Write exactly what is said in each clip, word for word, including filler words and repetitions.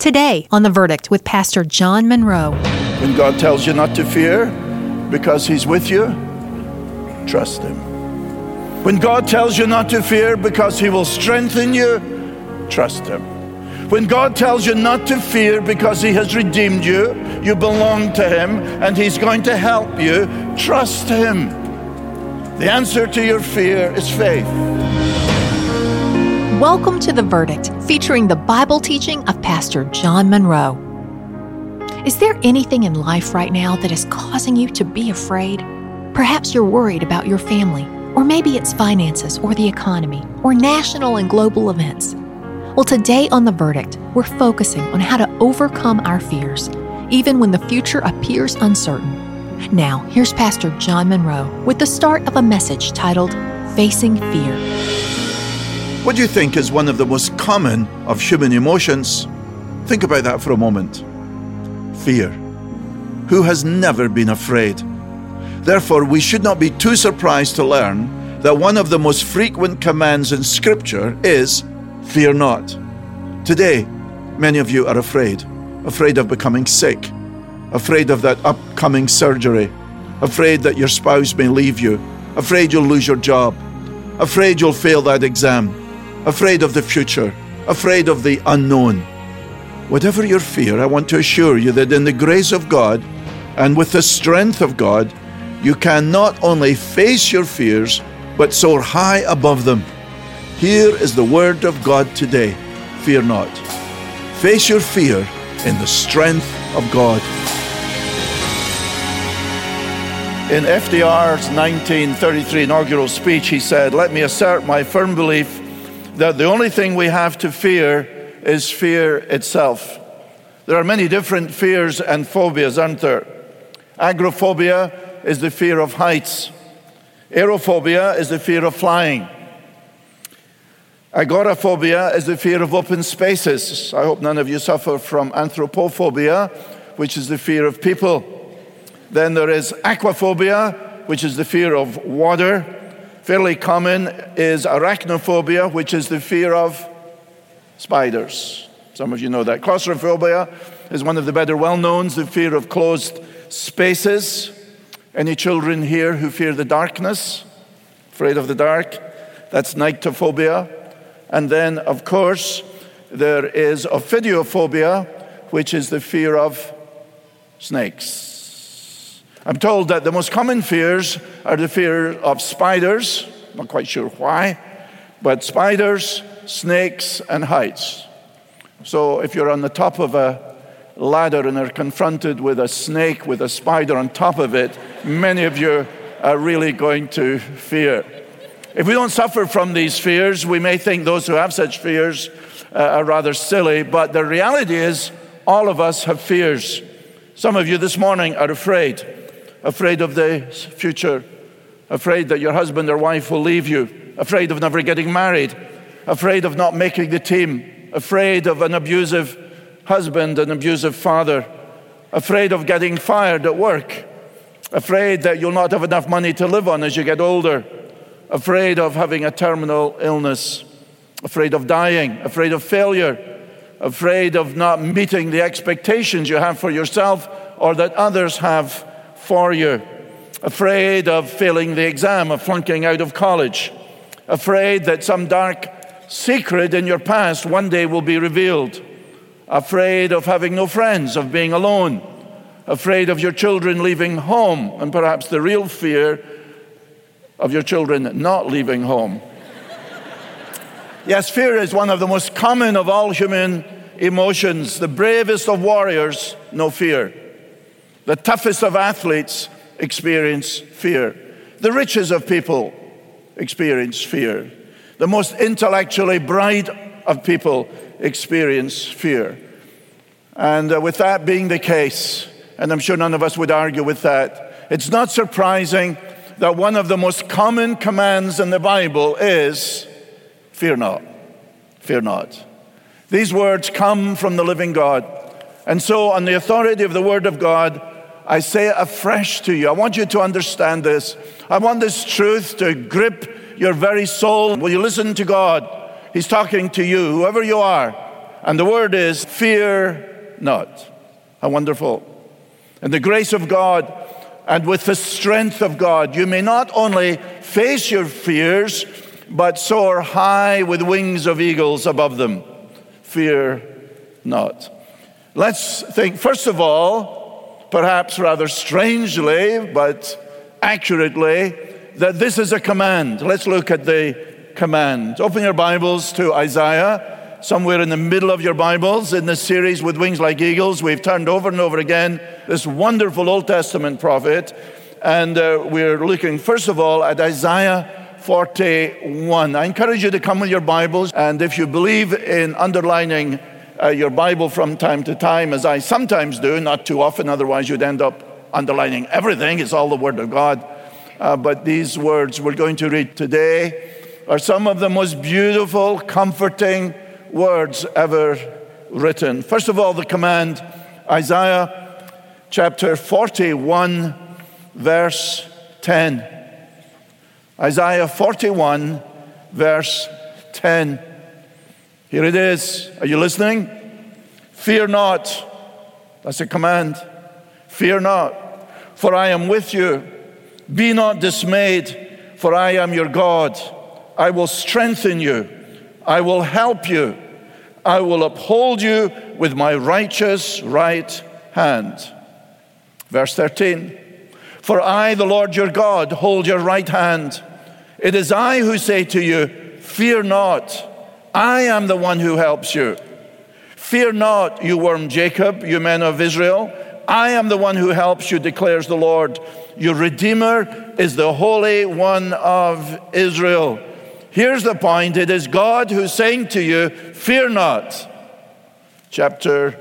Today on The Verdict with Pastor John Monroe. When God tells you not to fear because He's with you, trust Him. When God tells you not to fear because He will strengthen you, trust Him. When God tells you not to fear because He has redeemed you, you belong to Him, and He's going to help you, trust Him. The answer to your fear is faith. Welcome to The Verdict, featuring the Bible teaching of Pastor John Monroe. Is there anything in life right now that is causing you to be afraid? Perhaps you're worried about your family, or maybe it's finances or the economy, or national and global events. Well, today on The Verdict, we're focusing on how to overcome our fears, even when the future appears uncertain. Now, here's Pastor John Monroe with the start of a message titled, Facing Fear. What do you think is one of the most common of human emotions? Think about that for a moment. Fear. Who has never been afraid? Therefore, we should not be too surprised to learn that one of the most frequent commands in Scripture is, fear not. Today, many of you are afraid. Afraid of becoming sick. Afraid of that upcoming surgery. Afraid that your spouse may leave you. Afraid you'll lose your job. Afraid you'll fail that exam. Afraid of the future, afraid of the unknown. Whatever your fear, I want to assure you that in the grace of God and with the strength of God, you can not only face your fears, but soar high above them. Here is the word of God today. Fear not. Face your fear in the strength of God. In F D R's nineteen thirty-three inaugural speech, he said, "Let me assert my firm belief that the only thing we have to fear is fear itself." There are many different fears and phobias, aren't there? Agoraphobia is the fear of heights. Aerophobia is the fear of flying. Agoraphobia is the fear of open spaces. I hope none of you suffer from anthropophobia, which is the fear of people. Then there is aquaphobia, which is the fear of water. Fairly common is arachnophobia, which is the fear of spiders. Some of you know that. Claustrophobia is one of the better well-knowns, the fear of closed spaces. Any children here who fear the darkness? Afraid of the dark? That's nyctophobia. And then, of course, there is ophidiophobia, which is the fear of snakes. I'm told that the most common fears are the fear of spiders, not quite sure why, but spiders, snakes, and heights. So if you're on the top of a ladder and are confronted with a snake with a spider on top of it, many of you are really going to fear. If we don't suffer from these fears, we may think those who have such fears uh, are rather silly, but the reality is all of us have fears. Some of you this morning are afraid. Afraid of the future, afraid that your husband or wife will leave you, afraid of never getting married, afraid of not making the team, afraid of an abusive husband, an abusive father, afraid of getting fired at work, afraid that you'll not have enough money to live on as you get older, afraid of having a terminal illness, afraid of dying, afraid of failure, afraid of not meeting the expectations you have for yourself or that others have for you, afraid of failing the exam, of flunking out of college, afraid that some dark secret in your past one day will be revealed, afraid of having no friends, of being alone, afraid of your children leaving home, and perhaps the real fear of your children not leaving home. Yes, fear is one of the most common of all human emotions. The bravest of warriors know fear. The toughest of athletes experience fear. The richest of people experience fear. The most intellectually bright of people experience fear. And uh, with that being the case, and I'm sure none of us would argue with that, it's not surprising that one of the most common commands in the Bible is, fear not, fear not. These words come from the living God. And so on the authority of the Word of God, I say afresh to you, I want you to understand this. I want this truth to grip your very soul. Will you listen to God? He's talking to you, whoever you are. And the word is fear not. How wonderful. In the grace of God and with the strength of God, you may not only face your fears, but soar high with wings of eagles above them. Fear not. Let's think, first of all, perhaps rather strangely, but accurately, that this is a command. Let's look at the command. Open your Bibles to Isaiah, somewhere in the middle of your Bibles. In this series, With Wings Like Eagles, we've turned over and over again this wonderful Old Testament prophet. And uh, we're looking, first of all, at Isaiah forty-one. I encourage you to come with your Bibles, and if you believe in underlining uh, your Bible from time to time, as I sometimes do, not too often, otherwise you'd end up underlining everything. It's all the Word of God. Uh, but these words we're going to read today are some of the most beautiful, comforting words ever written. First of all, the command, Isaiah chapter forty-one, verse ten. Isaiah forty-one, verse ten. Here it is. Are you listening? Fear not. That's a command. Fear not, for I am with you. Be not dismayed, for I am your God. I will strengthen you. I will help you. I will uphold you with my righteous right hand. Verse thirteen. For I, the Lord your God, hold your right hand. It is I who say to you, fear not. I am the one who helps you. Fear not, you worm Jacob, you men of Israel. I am the one who helps you, declares the Lord. Your Redeemer is the Holy One of Israel. Here's the point. It is God who's saying to you, fear not. Chapter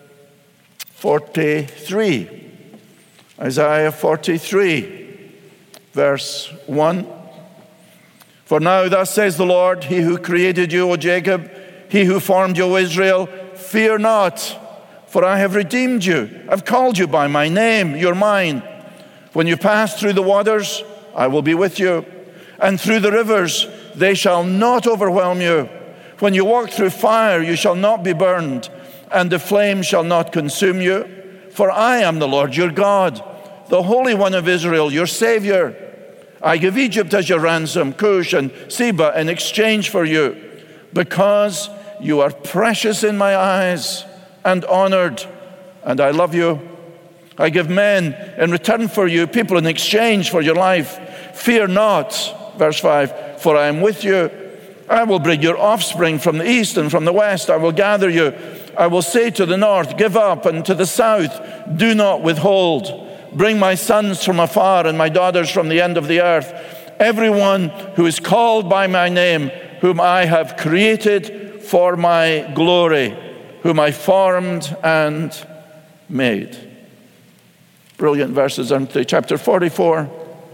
forty-three. Isaiah forty-three, verse one. For now thus says the Lord, he who created you, O Jacob, he who formed you, O Israel, fear not, for I have redeemed you. I've called you by my name, you're mine. When you pass through the waters, I will be with you. And through the rivers, they shall not overwhelm you. When you walk through fire, you shall not be burned, and the flame shall not consume you. For I am the Lord your God, the Holy One of Israel, your Savior. I give Egypt as your ransom, Cush and Seba in exchange for you, because you are precious in my eyes and honored, and I love you. I give men in return for you, people in exchange for your life. Fear not, verse five, for I am with you. I will bring your offspring from the east and from the west. I will gather you. I will say to the north, give up, and to the south, do not withhold. Bring my sons from afar and my daughters from the end of the earth. Everyone who is called by my name, whom I have created for my glory, whom I formed and made. Brilliant verses, aren't they? Chapter forty-four,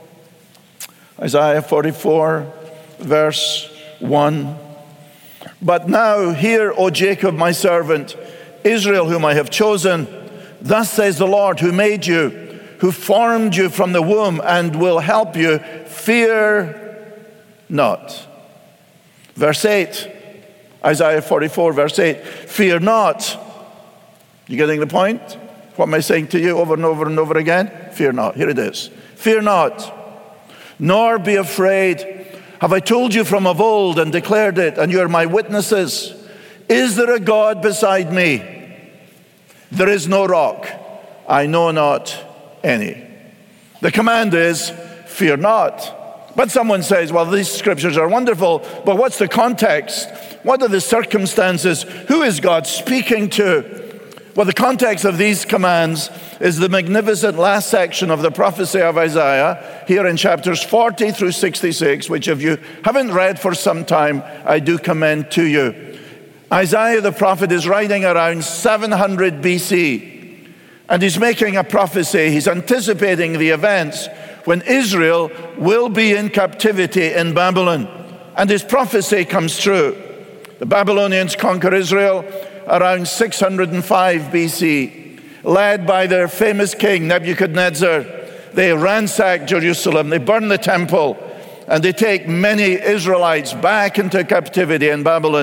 Isaiah forty-four, verse one. But now hear, O Jacob, my servant, Israel, whom I have chosen. Thus says the Lord, who made you, who formed you from the womb and will help you. Fear not. Verse eight, Isaiah forty-four, verse eight. Fear not. You getting the point? What am I saying to you over and over and over again? Fear not. Here it is. Fear not, nor be afraid. Have I told you from of old and declared it, and you are my witnesses? Is there a God beside me? There is no rock. I know not any. The command is, fear not. But someone says, well, these scriptures are wonderful, but what's the context? What are the circumstances? Who is God speaking to? Well, the context of these commands is the magnificent last section of the prophecy of Isaiah, here in chapters forty through sixty-six, which if you haven't read for some time, I do commend to you. Isaiah the prophet is writing around seven hundred B C, and he's making a prophecy. He's anticipating the events when Israel will be in captivity in Babylon. And his prophecy comes true. The Babylonians conquer Israel around six hundred five B C, led by their famous king Nebuchadnezzar. They ransack Jerusalem, they burn the temple, and they take many Israelites back into captivity in Babylon.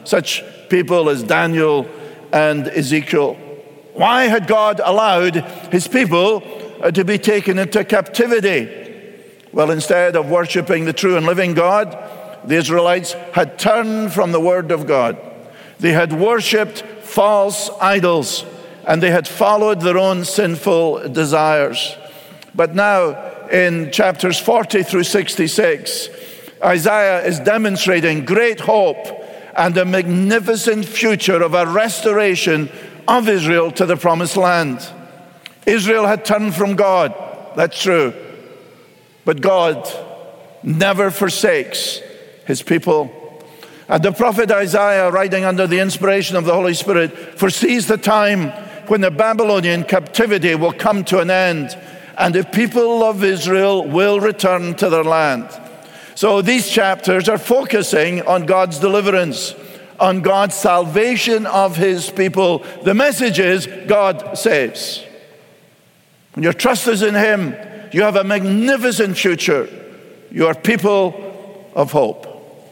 such people as Daniel and Ezekiel. Why had God allowed his people to be taken into captivity? Well, instead of worshiping the true and living God, the Israelites had turned from the word of God. They had worshipped false idols, and they had followed their own sinful desires. But now, in chapters forty through sixty-six, Isaiah is demonstrating great hope and a magnificent future of a restoration of Israel to the promised land. Israel had turned from God, that's true. But God never forsakes his people. And the prophet Isaiah, writing under the inspiration of the Holy Spirit, foresees the time when the Babylonian captivity will come to an end and the people of Israel will return to their land. So these chapters are focusing on God's deliverance, on God's salvation of his people. The message is God saves. When your trust is in him, you have a magnificent future. You are people of hope.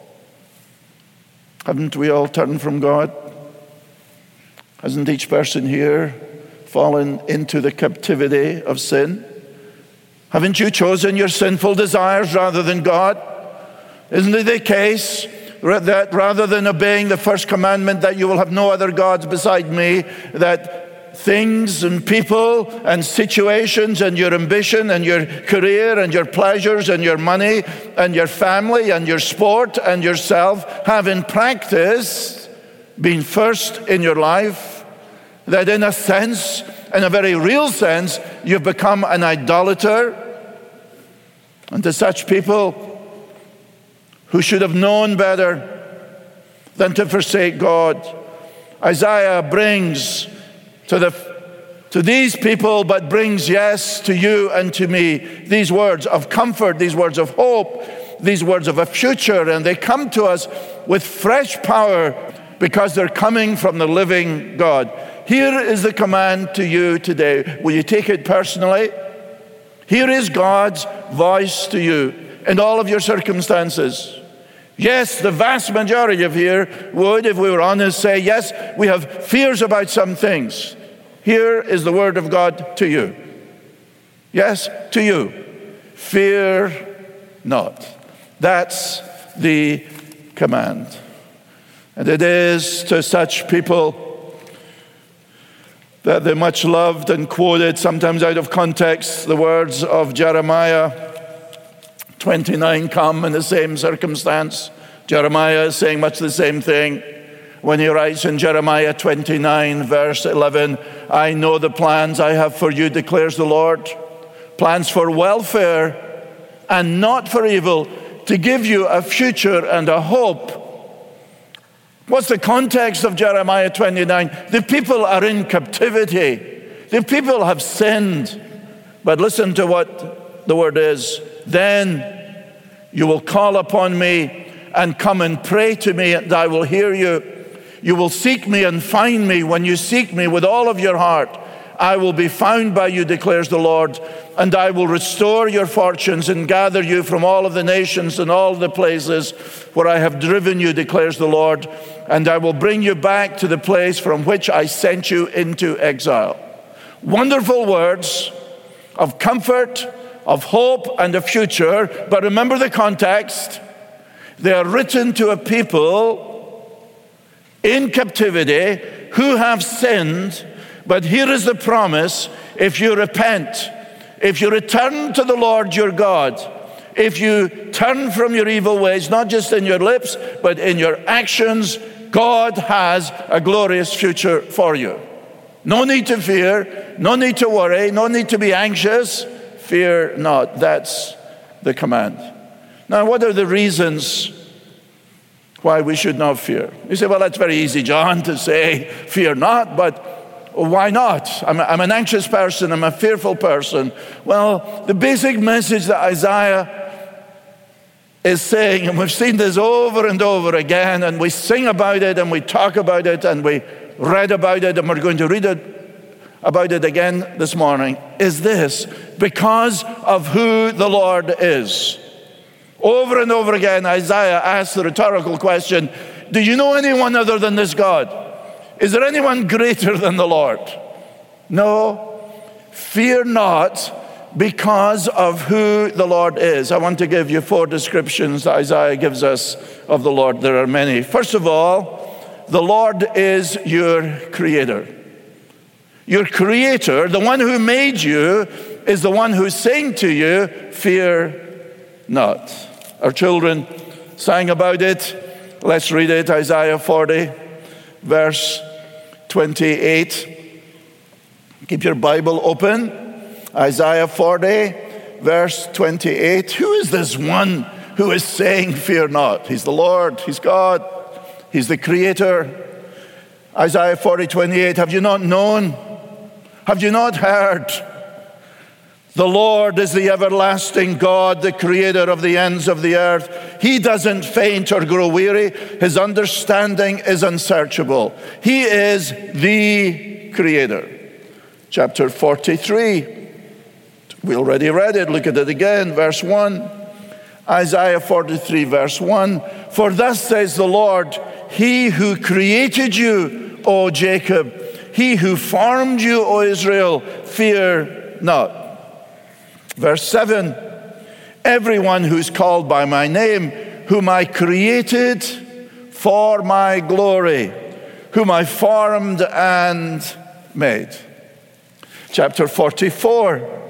Haven't we all turned from God? Hasn't each person here fallen into the captivity of sin? Haven't you chosen your sinful desires rather than God? Isn't it the case that rather than obeying the first commandment that you will have no other gods beside me, that things and people and situations and your ambition and your career and your pleasures and your money and your family and your sport and yourself have in practice been first in your life? That in a sense, in a very real sense, you've become an idolater? And to such people who should have known better than to forsake God, Isaiah brings to the to these people, but brings, yes, to you and to me, these words of comfort, these words of hope, these words of a future. And they come to us with fresh power because they're coming from the living God. Here is the command to you today. Will you take it personally? Here is God's voice to you in all of your circumstances. Yes, the vast majority of here would, if we were honest, say, yes, we have fears about some things. Here is the word of God to you. Yes, to you. Fear not. That's the command. And it is to such people that the much loved and quoted, sometimes out of context, the words of Jeremiah twenty-nine come in the same circumstance. Jeremiah is saying much the same thing when he writes in Jeremiah twenty-nine, verse eleven, I know the plans I have for you, declares the Lord, plans for welfare and not for evil, to give you a future and a hope. What's the context of Jeremiah twenty-nine? The people are in captivity. The people have sinned. But listen to what the word is. Then you will call upon me and come and pray to me, and I will hear you. You will seek me and find me when you seek me with all of your heart. I will be found by you, declares the Lord, and I will restore your fortunes and gather you from all of the nations and all the places where I have driven you, declares the Lord, and I will bring you back to the place from which I sent you into exile. Wonderful words of comfort, of hope, and a future, but remember the context. They are written to a people in captivity who have sinned, but here is the promise: if you repent, if you return to the Lord your God, if you turn from your evil ways, not just in your lips, but in your actions, God has a glorious future for you. No need to fear, no need to worry, no need to be anxious. Fear not. That's the command. Now, what are the reasons why we should not fear? You say, well, that's very easy, John, to say, fear not, but why not? I'm, a, I'm an anxious person, I'm a fearful person. Well, the basic message that Isaiah is saying, and we've seen this over and over again, and we sing about it, and we talk about it, and we read about it, and we're going to read it about it again this morning, is this: because of who the Lord is. Over and over again, Isaiah asks the rhetorical question, Do you know anyone other than this God? Is there anyone greater than the Lord? No. Fear not because of who the Lord is. I want to give you four descriptions that Isaiah gives us of the Lord. There are many. First of all, the Lord is your creator. Your creator, the one who made you, is the one who's saying to you, fear not. Our children sang about it. Let's read it. Isaiah forty, verse twenty-eight. Keep your Bible open. Isaiah forty, verse twenty-eight. Who is this one who is saying, fear not? He's the Lord. He's God. He's the creator. Isaiah forty, twenty-eight. Have you not known? Have you not heard? The Lord is the everlasting God, the creator of the ends of the earth. He doesn't faint or grow weary. His understanding is unsearchable. He is the creator. Chapter forty-three. We already read it. Look at it again. Verse one. Isaiah forty-three, verse one. For thus says the Lord, He who created you, O Jacob, He who formed you, O Israel, fear not. Verse seven, everyone who's called by my name, whom I created for my glory, whom I formed and made. Chapter forty-four,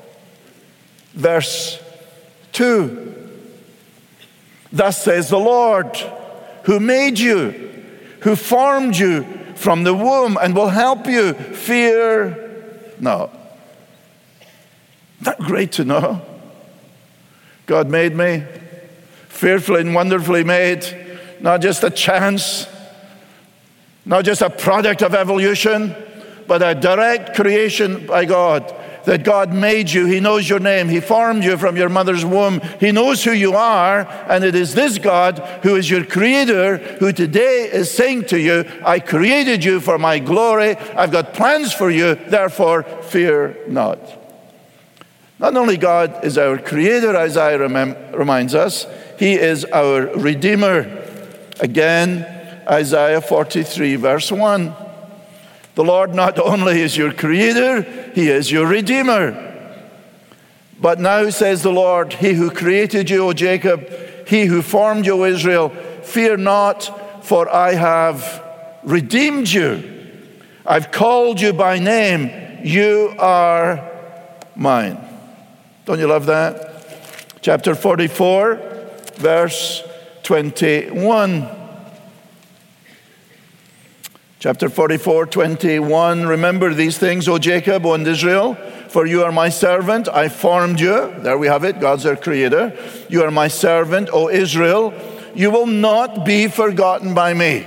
verse two. Thus says the Lord, who made you, who formed you from the womb and will help you, fear not. Isn't that great to know? God made me, fearfully and wonderfully made, not just a chance, not just a product of evolution, but a direct creation by God. That God made you. He knows your name. He formed you from your mother's womb. He knows who you are, and it is this God who is your creator who today is saying to you, I created you for my glory. I've got plans for you, therefore fear not. Not only God is our creator, Isaiah remem- reminds us, He is our redeemer. Again, Isaiah forty-three, verse one. The Lord not only is your creator, He is your redeemer. But now, says the Lord, He who created you, O Jacob, He who formed you, O Israel, fear not, for I have redeemed you. I've called you by name. You are mine. Don't you love that? Chapter forty-four, verse twenty-one. Chapter forty-four, twenty-one. Remember these things, O Jacob, O Israel, for you are my servant. I formed you. There we have it. God's our creator. You are my servant, O Israel. You will not be forgotten by me.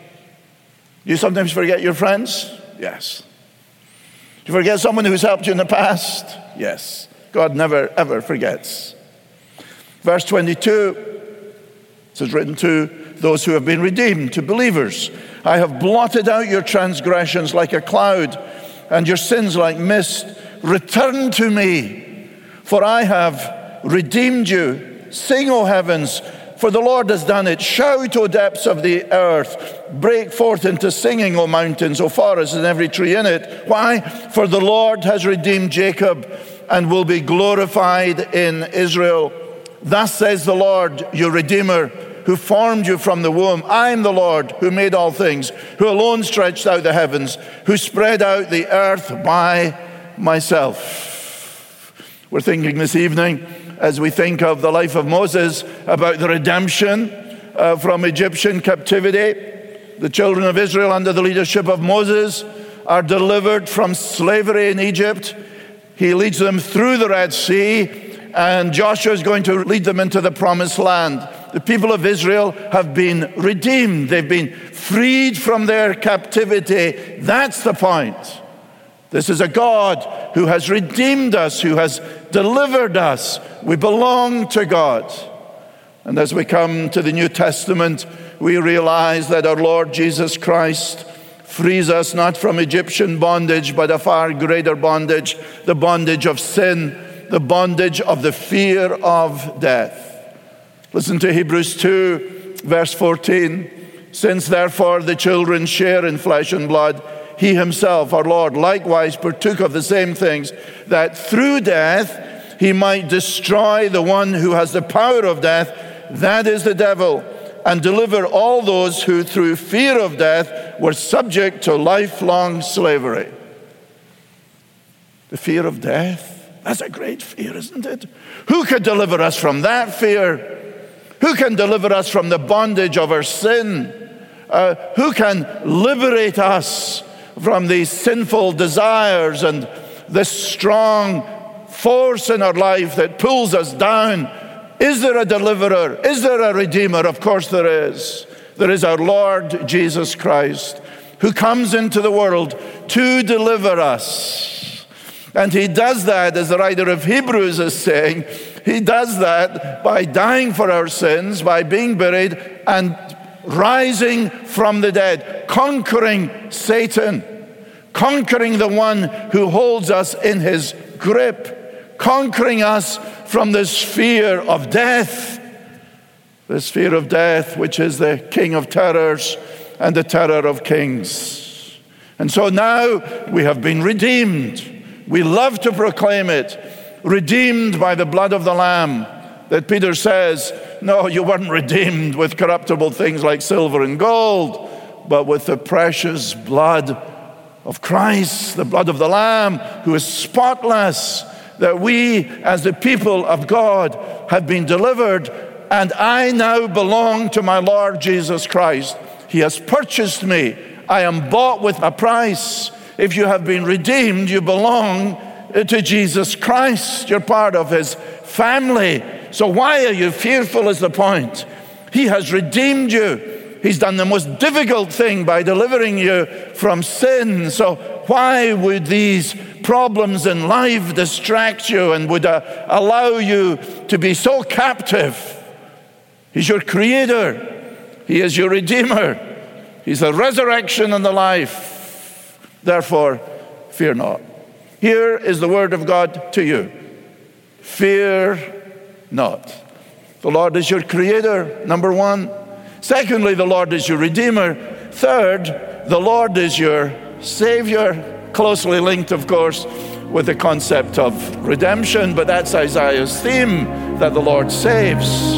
You sometimes forget your friends? Yes. You forget someone who's helped you in the past? Yes. God never, ever forgets. Verse twenty-two, this is written to those who have been redeemed, to believers. I have blotted out your transgressions like a cloud, and your sins like mist. Return to me, for I have redeemed you. Sing, O heavens, for the Lord has done it. Shout, O depths of the earth. Break forth into singing, O mountains, O forests, and every tree in it. Why? For the Lord has redeemed Jacob and will be glorified in Israel. Thus says the Lord, your Redeemer, who formed you from the womb. I am the Lord who made all things, who alone stretched out the heavens, who spread out the earth by myself. We're thinking this evening, as we think of the life of Moses, about the redemption uh, from Egyptian captivity. The children of Israel, under the leadership of Moses, are delivered from slavery in Egypt. He leads them through the Red Sea, and Joshua is going to lead them into the promised land. The people of Israel have been redeemed. They've been freed from their captivity. That's the point. This is a God who has redeemed us, who has delivered us. We belong to God. And as we come to the New Testament, we realize that our Lord Jesus Christ frees us not from Egyptian bondage, but a far greater bondage, the bondage of sin, the bondage of the fear of death. Listen to Hebrews two, verse fourteen. Since therefore the children share in flesh and blood, he himself, our Lord, likewise partook of the same things, that through death he might destroy the one who has the power of death, that is the devil, and deliver all those who through fear of death were subject to lifelong slavery. The fear of death, that's a great fear, isn't it? Who could deliver us from that fear? Who can deliver us from the bondage of our sin? Uh, who can liberate us from these sinful desires and this strong force in our life that pulls us down? Is there a deliverer? Is there a redeemer? Of course there is. There is our Lord Jesus Christ, who comes into the world to deliver us. And he does that, as the writer of Hebrews is saying, he does that by dying for our sins, by being buried and rising from the dead, conquering Satan, conquering the one who holds us in his grip, conquering us from this fear of death, this fear of death, which is the king of terrors and the terror of kings. And so now we have been redeemed. We love to proclaim it, redeemed by the blood of the Lamb, that Peter says, no, you weren't redeemed with corruptible things like silver and gold, but with the precious blood of Christ, the blood of the Lamb, who is spotless, that we, as the people of God, have been delivered, and I now belong to my Lord Jesus Christ. He has purchased me. I am bought with a price. If you have been redeemed, you belong to Jesus Christ. You're part of his family. So why are you fearful is the point. He has redeemed you. He's done the most difficult thing by delivering you from sin. So why would these problems in life distract you and would uh, allow you to be so captive? He's your creator. He is your redeemer. He's the resurrection and the life. Therefore, fear not. Here is the word of God to you. Fear not. The Lord is your creator, number one. Secondly, the Lord is your redeemer. Third, the Lord is your savior. Closely linked, of course, with the concept of redemption, but that's Isaiah's theme, that the Lord saves.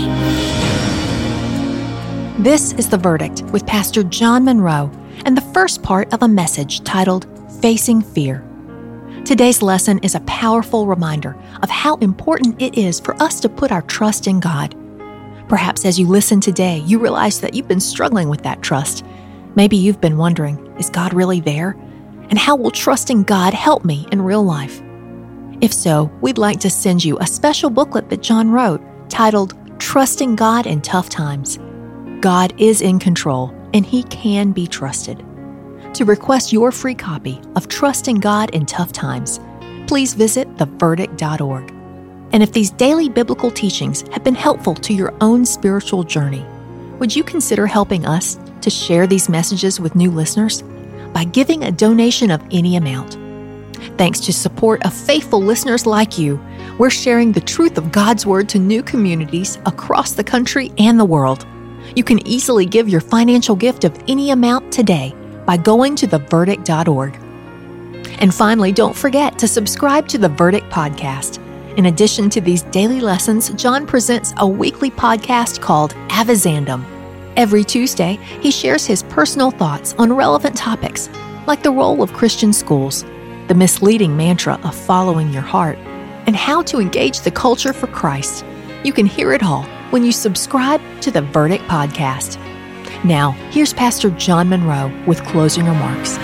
This is The Verdict with Pastor John Monroe and the first part of a message titled Facing Fear. Today's lesson is a powerful reminder of how important it is for us to put our trust in God. Perhaps as you listen today, you realize that you've been struggling with that trust. Maybe you've been wondering, is God really there? And how will trusting God help me in real life? If so, we'd like to send you a special booklet that John wrote titled Trusting God in Tough Times. God is in control, and He can be trusted. To request your free copy of Trusting God in Tough Times, please visit the verdict dot org. And if these daily biblical teachings have been helpful to your own spiritual journey, would you consider helping us to share these messages with new listeners by giving a donation of any amount? Thanks to support of faithful listeners like you, we're sharing the truth of God's Word to new communities across the country and the world. You can easily give your financial gift of any amount today by going to the verdict dot org. And finally, don't forget to subscribe to the Verdict Podcast. In addition to these daily lessons, John presents a weekly podcast called Avizandum. Every Tuesday, he shares his personal thoughts on relevant topics, like the role of Christian schools, the misleading mantra of following your heart, and how to engage the culture for Christ. You can hear it all when you subscribe to the Verdict Podcast. Now, here's Pastor John Monroe with closing remarks.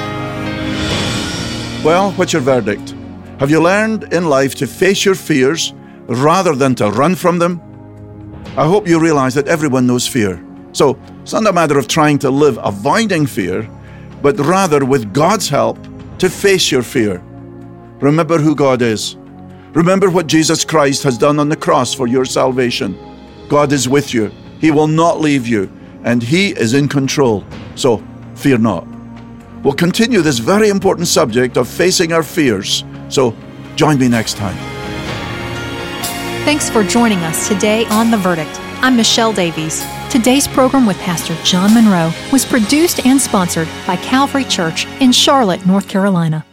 Well, what's your verdict? Have you learned in life to face your fears rather than to run from them? I hope you realize that everyone knows fear. So it's not a matter of trying to live avoiding fear, but rather with God's help to face your fear. Remember who God is. Remember what Jesus Christ has done on the cross for your salvation. God is with you. He will not leave you, and He is in control. So fear not. We'll continue this very important subject of facing our fears. So join me next time. Thanks for joining us today on The Verdict. I'm Michelle Davies. Today's program with Pastor John Monroe was produced and sponsored by Calvary Church in Charlotte, North Carolina.